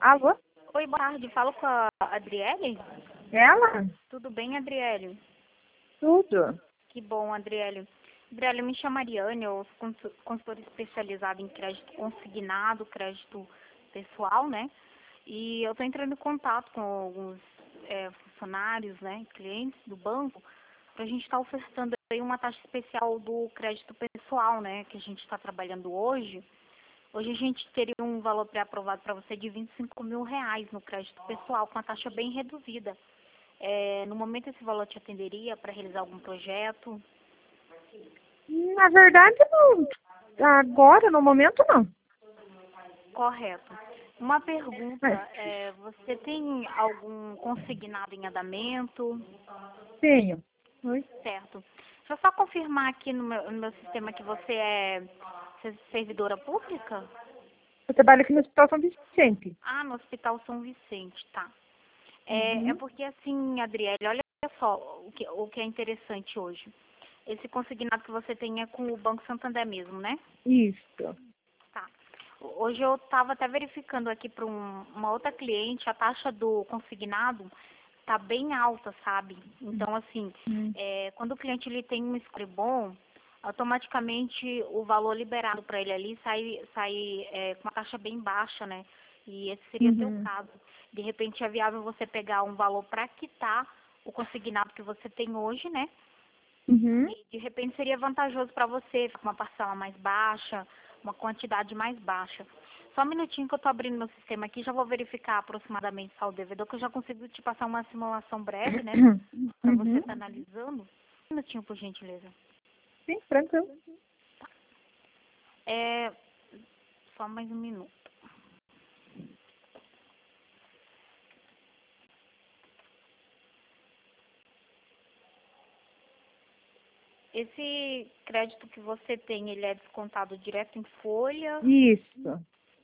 Alô? Oi, boa tarde. Falo com a Adriele? Ela? Tudo bem, Adriele? Tudo. Que bom, Adriele. Adriele, eu me chamo Ariane, eu sou consultora especializada em crédito consignado, crédito pessoal, né? E eu estou entrando em contato com alguns funcionários, né, clientes do banco, para a gente estar ofertando aí uma taxa especial do crédito pessoal, né, que a gente está trabalhando hoje. Hoje a gente teria um valor pré-aprovado para você de R$ 25.000 no crédito pessoal, com uma taxa bem reduzida. No momento esse valor te atenderia para realizar algum projeto? Na verdade, não. Agora, no momento, não. Correto. Uma pergunta, Mas você tem algum consignado em andamento? tenho. Oi? Certo. Deixa eu só confirmar aqui no meu sistema que você é servidora pública? Eu trabalho aqui no Hospital São Vicente. Ah, no Hospital São Vicente, tá. É Uhum. porque assim, Adriele, olha só o que é interessante hoje. Esse consignado que você tem é com o Banco Santander mesmo, né? Isso. Tá. Hoje eu estava até verificando aqui para uma outra cliente, a taxa do consignado tá bem alta, sabe? Então, assim, Hum. quando o cliente ele tem um score bom, automaticamente o valor liberado para ele ali sai com uma taxa bem baixa, né? E esse seria teu Uhum. caso. De repente é viável você pegar um valor para quitar o consignado que você tem hoje, né? Uhum. E de repente seria vantajoso para você, com uma parcela mais baixa, uma quantidade mais baixa. Só um minutinho que eu estou abrindo meu sistema aqui, já vou verificar aproximadamente só o devedor, que eu já consigo te passar uma simulação breve, né? Para você Uhum. estar analisando. Um minutinho, por gentileza. Sim, tranquilo. É, só mais um minuto. Esse crédito que você tem, ele é descontado direto em folha? Isso.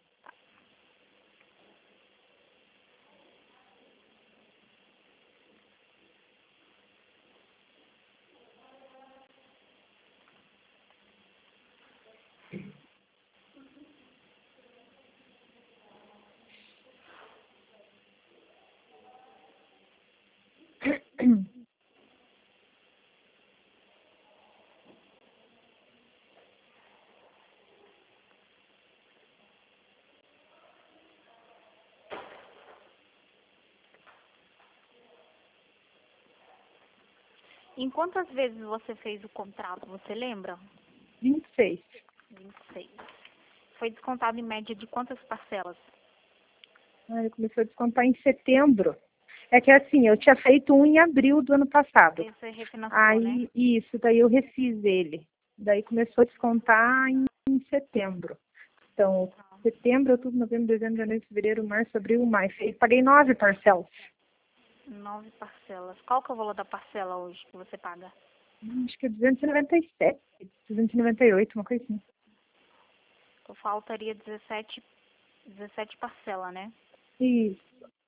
Em quantas vezes você fez o contrato, você lembra? 26. 26. Foi descontado em média de quantas parcelas? Ele começou a descontar em setembro. É que assim, eu tinha feito um em abril do ano passado. Aí você refinanciou, né? Aí, isso, daí eu refiz ele. Daí começou a descontar em setembro. Então, setembro, outubro, novembro, dezembro, janeiro, fevereiro, março, abril, maio. Eu paguei 9 parcelas. 9 parcelas. Qual que é o valor da parcela hoje que você paga? Acho que é 297, 298, uma coisa assim. Então faltaria 17 parcelas, né? Isso.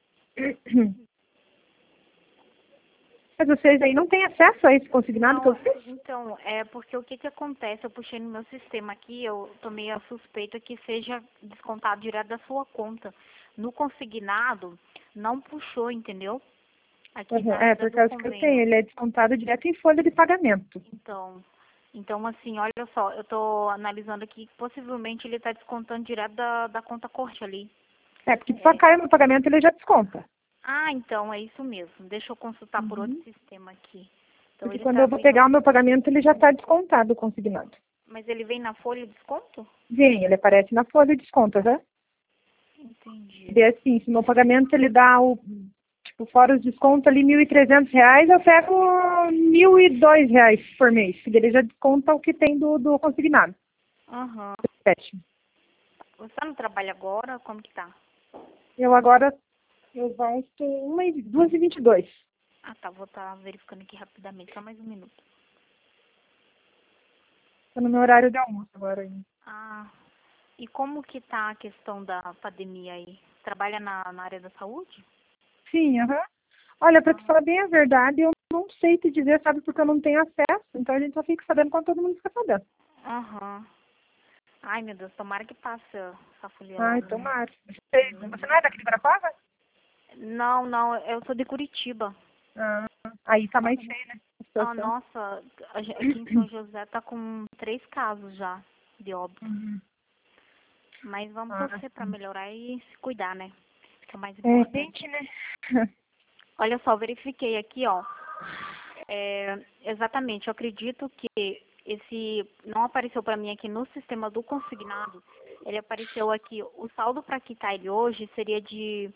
Mas vocês aí não têm acesso a esse consignado que Não, eu fiz? então, é porque o que que acontece? Eu puxei no meu sistema aqui, eu tomei a suspeita que seja descontado direto da sua conta. No consignado, não puxou, entendeu? Aqui Uhum. na É, letra por do causa que eu tenho. convênio. Ele é descontado direto em folha de pagamento. Então assim, olha só, eu tô analisando aqui, possivelmente ele tá descontando direto da conta corte ali. É, porque só É. cai no pagamento ele já desconta. Ah, então é isso mesmo. Deixa eu consultar por outro Uhum. sistema aqui. Então Porque ele quando tá eu vou vindo, pegar o meu pagamento, ele já está descontado, o consignado. mas ele vem na folha de desconto? Vem, ele aparece na folha de desconto, né? Entendi. E assim, se o meu pagamento ele dá tipo, fora os descontos ali R$ 1.300, eu pego R$ 1.002 por mês. Que ele já desconta o que tem do consignado. Aham. Péssimo. Você não trabalha agora? Como que tá? Eu agora, eu gasto 2h22. Ah, tá. Vou estar verificando aqui rapidamente. Só mais um minuto. Estou no meu horário de almoço agora ainda. Ah, e como que tá a questão da pandemia aí? Trabalha na área da saúde? Sim, aham. Olha, para te Ah, falar bem a verdade, eu não sei te dizer, sabe, porque eu não tenho acesso. Então a gente só fica sabendo quando todo mundo fica sabendo. aham. Ai, meu Deus, tomara que passe essa folia Ai, logo, né? tomara. Você não é daqui de Guarapuava? Não, não, eu sou de Curitiba. Ah, aí tá mais feia, né? A Ah, situação. nossa, aqui em São José tá com 3 casos já de óbito. Uhum. Mas vamos Ah, torcer pra melhorar e se cuidar, né? Que é o mais é, tem importante. que, né? Olha só, verifiquei aqui, ó. Exatamente, eu acredito que esse não apareceu para mim aqui no sistema do consignado. Ele apareceu aqui, o saldo para quitar ele hoje seria de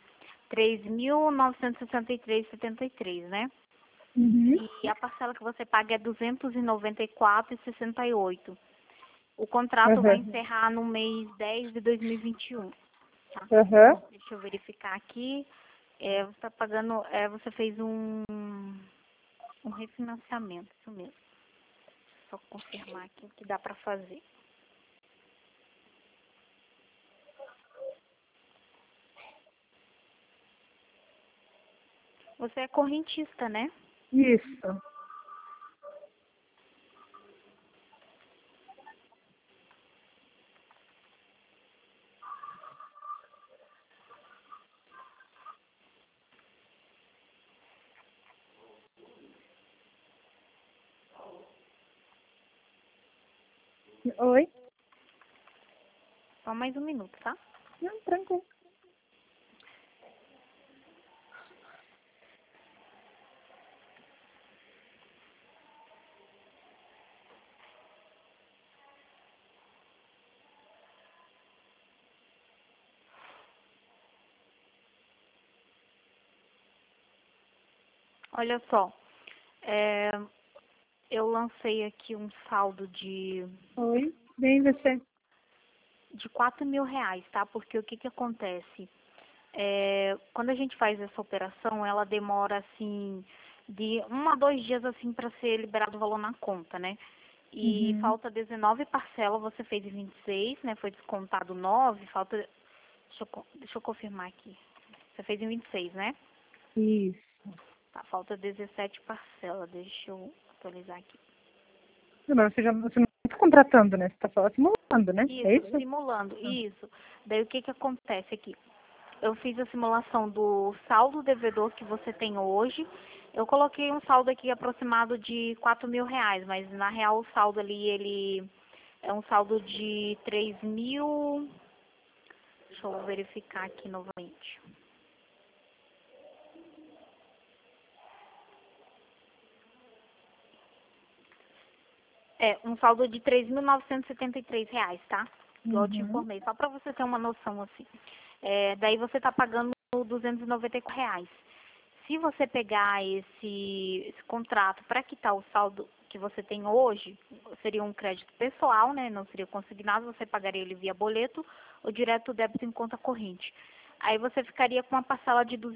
3.963,73, né? Uhum. E a parcela que você paga é 294,68. O contrato vai Aham. encerrar no mês 10 de 2021, tá? Aham. Deixa eu verificar aqui. Você tá pagando, você fez um refinanciamento, isso mesmo. Só confirmar aqui o que dá para fazer. Você é correntista, né? Isso. Oi? Só mais um minuto, tá? Não, tranquilo. Olha só, é, eu lancei aqui um saldo Oi? Bem, você? de R$ 4.000, tá? Porque o que que acontece? Quando a gente faz essa operação, ela demora, assim, de 1 a 2 dias, assim, para ser liberado o valor na conta, né? E Uhum. falta 19 parcelas, você fez em 26, né? Foi descontado 9, falta... deixa eu confirmar aqui. Você fez em 26, né? Isso. Tá, falta 17 parcelas. Deixa eu atualizar aqui. Não, mas você não está contratando, né? Você está só simulando, né? É Isso, isso? simulando, Ah. isso. Daí o que que acontece aqui? Eu fiz a simulação do saldo devedor que você tem hoje. Eu coloquei um saldo aqui aproximado de R$ 4.000, mas na real o saldo ali, ele é um saldo de 3.000. Deixa eu verificar aqui novamente. Um saldo de R$ 3.973, tá? Igual eu te Uhum. informei, só para você ter uma noção assim. Daí você tá pagando R$ 294. Se você pegar esse contrato para quitar o saldo que você tem hoje, seria um crédito pessoal, né? Não seria consignado, você pagaria ele via boleto ou direto débito em conta corrente. Aí você ficaria com uma parcela de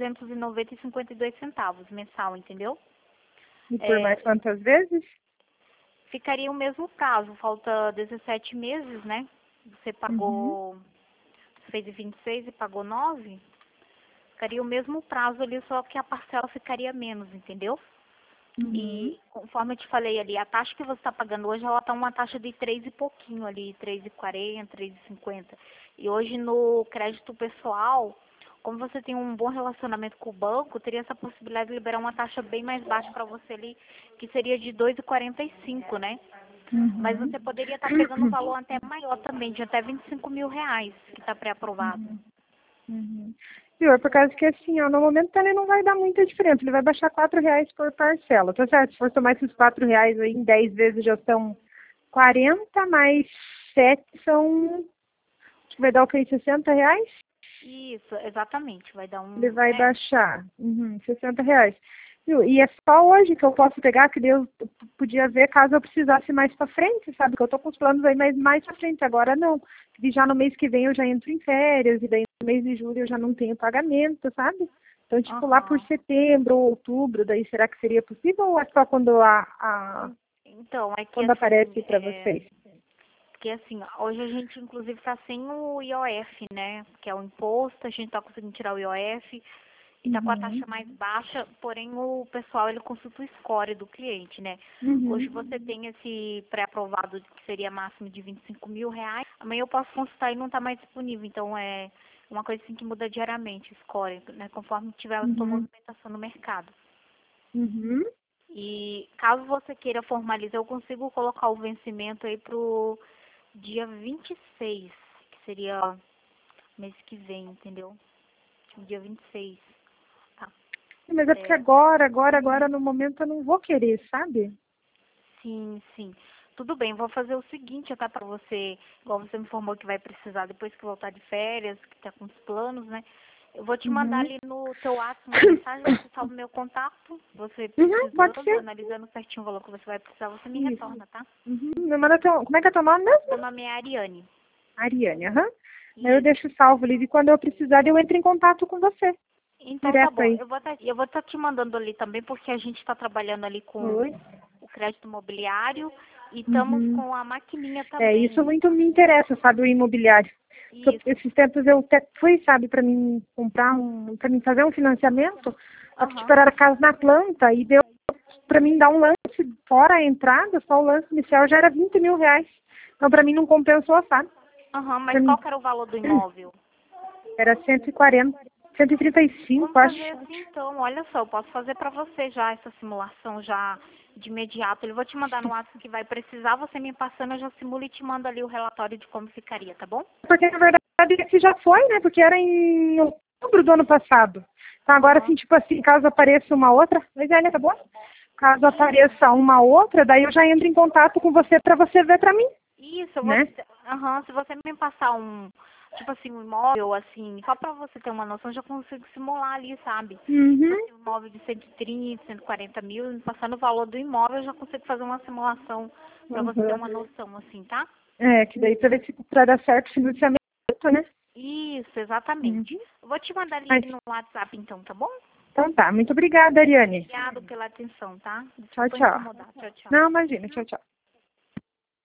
290,52 mensal, entendeu? E por mais É, quantas vezes? Ficaria o mesmo prazo, falta 17 meses, né? Você Uhum. pagou, fez em 26 e pagou 9, ficaria o mesmo prazo ali, só que a parcela ficaria menos, entendeu? Uhum. E conforme eu te falei ali, a taxa que você está pagando hoje, ela está uma taxa de 3 e pouquinho ali, 3,40, 3,50. E hoje no crédito pessoal, como você tem um bom relacionamento com o banco, teria essa possibilidade de liberar uma taxa bem mais baixa para você ali, que seria de 2,45, né? Mas Uhum. você poderia estar pegando um valor até maior também, de até R$ 25.000, que está pré-aprovado. Uhum. Uhum. Senhor, por causa que assim, ó, no momento ele não vai dar muita diferença, ele vai baixar R$ 4 por parcela, tá certo? Se for tomar esses R$ 4 aí em 10 vezes já são 40 mais 7 são, acho que vai dar o que, R$ 60? Isso, exatamente, vai dar Ele um... vai baixar, R$ 60. Viu? E é só hoje que eu posso pegar, que Deus podia ver caso eu precisasse mais pra frente, sabe? Que eu tô com os planos aí mais pra frente, agora não. E já no mês que vem eu já entro em férias, e daí no mês de julho eu já não tenho pagamento, sabe? Então, tipo, lá por Aham. setembro ou outubro, daí será que seria possível ou é só quando Então, é que quando assim, aparece pra vocês? porque assim, hoje a gente inclusive está sem o IOF, né? Que é o imposto, a gente está conseguindo tirar o IOF. e tá com a taxa mais baixa, porém o pessoal ele consulta o score do cliente, né? Hoje você tem esse pré-aprovado que seria máximo de R$ 25.000, amanhã eu posso consultar e não tá mais disponível, então é uma coisa assim que muda diariamente o score, né? Conforme tiver a sua movimentação no mercado. E caso você queira formalizar, eu consigo colocar o vencimento aí pro dia 26, que seria mês que vem, entendeu? Dia 26. Tá. Mas é porque agora, no momento, eu não vou querer, sabe? Sim, sim. Tudo bem, vou fazer o seguinte, tá, pra você, igual você me informou que vai precisar depois que voltar de férias, que tá com os planos, né? Eu vou te mandar ali no teu WhatsApp uma mensagem, você salva o meu contato, você Pode precisando, ser. analisando certinho o valor que você vai precisar, você me Isso. retorna, tá? Me manda como é que é teu nome mesmo? Meu nome é Ariane. Ariane, aham. Aí eu Isso. deixo salvo ali e quando eu precisar eu entro em contato com você. Então tá Direto bom, aí. eu vou estar te mandando ali também, porque a gente está trabalhando ali com Oi. o crédito imobiliário e estamos com a maquininha Isso também. muito me interessa, sabe, o imobiliário. Isso. Esses tempos eu até fui, sabe, para mim comprar para mim fazer um financiamento, só que tipo, era a casa na planta e deu para mim dar um lance fora a entrada, só o lance inicial já era R$ 20.000. Então para mim não compensou, sabe? Mas Pra mim, qual que era o valor do imóvel? era 140, 135, Vamos acho. fazer assim então, olha só, eu posso fazer para você já essa simulação já de imediato. Eu vou te mandar no WhatsApp que vai precisar, você me passando, eu já simulo e te mando ali o relatório de como ficaria, tá bom? Porque na verdade esse já foi, né? Porque era em outubro do ano passado. Então agora, assim, tipo assim, caso apareça uma outra, mas ele acabou. Caso apareça uma outra, daí eu já entro em contato com você para você ver para mim, Isso, eu vou. né? Se você me passar tipo assim, um imóvel, assim, só pra você ter uma noção, eu já consigo simular ali, sabe? Tipo assim, um imóvel de 130, 140 mil, me passando o valor do imóvel, eu já consigo fazer uma simulação pra você ter uma noção, assim, tá? Que daí para ver se para dar certo o financiamento, né? Isso, exatamente. Eu vou te mandar ali Mas, no WhatsApp, então, tá bom? então tá, muito obrigada, Ariane. Obrigado pela atenção, tá? Tchau, Desculpa tchau. incomodar. Tchau, tchau. Não, imagina, tchau, tchau.